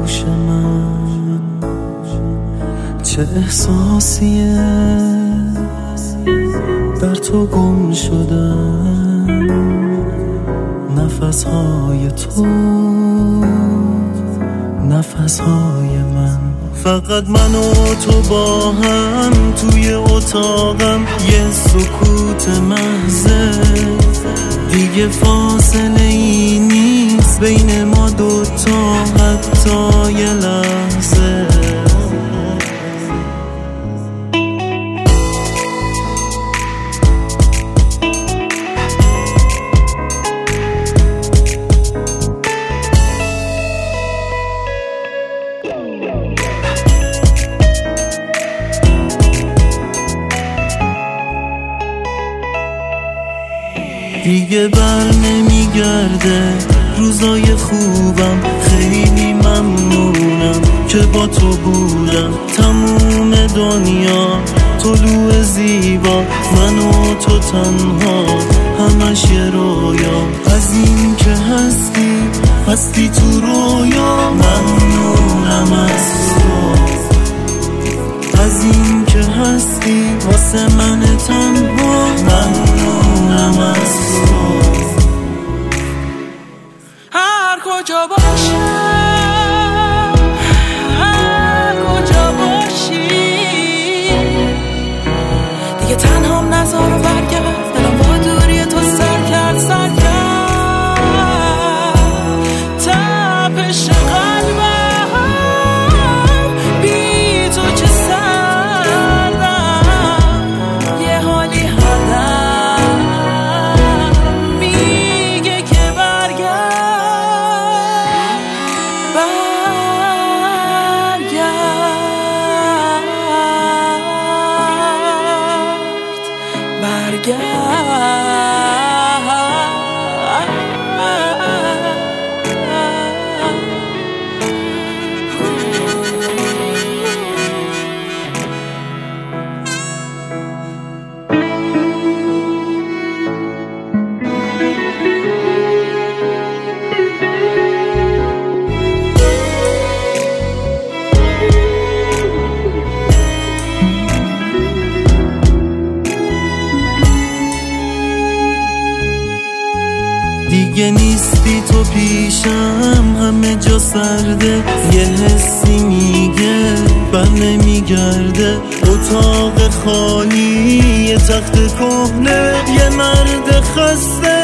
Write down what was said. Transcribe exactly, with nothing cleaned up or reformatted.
گوش من چه احساسیه در تو گم شدن، نفسهای تو نفسهای من. فقط من و تو با هم توی اتاقم، یه سکوت محضه، دیگه فاصله ای نیست بین ما دوتا حتی یه لحظه. دیگه بر نمیگرده روزای خوبم، خیلی ممنونم که با تو بودم. تموم دنیا طلوع زیبا، من و تو تنها همش یه رویا. از این که هستی هستی تو رویا، ممنونم از تو. از این که هستی واسه من تنها، ممنونم از تو. هر کجا باشم، هر کجا باشی، دیگه تنهام نذار و برگرد. دلم با دوری تو سر کرد سر کرد، تپش قلبم بی تو چه سردم. یه حالی حالم میگه که برگرد، برگرد، برگرد. دیگه نیستی تو پیشم، همه جا سرده، یه حسی میگه بر نمیگرده. اتاق خالی، یه تخت کهنه، یه مرد خسته